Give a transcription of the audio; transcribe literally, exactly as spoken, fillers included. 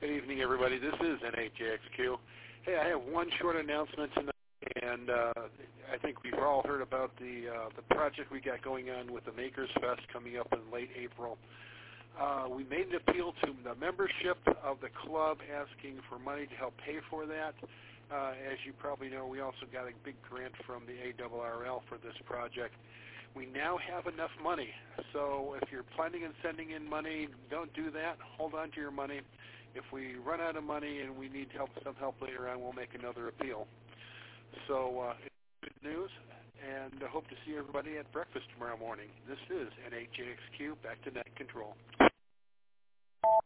Good evening, everybody. This is N H J X Q. Hey, I have one short announcement tonight, and uh, I think we've all heard about the uh, the project we got going on with the Makers Fest coming up in late April. Uh, we made an appeal to the membership of the club asking for money to help pay for that. Uh, as you probably know, we also got a big grant from the A R R L for this project. We now have enough money, so if you're planning on sending in money, don't do that. Hold on to your money. If we run out of money and we need help, some help later on, we'll make another appeal. So uh, it's good news, and I hope to see everybody at breakfast tomorrow morning. This is N H J X Q, back to Net Control.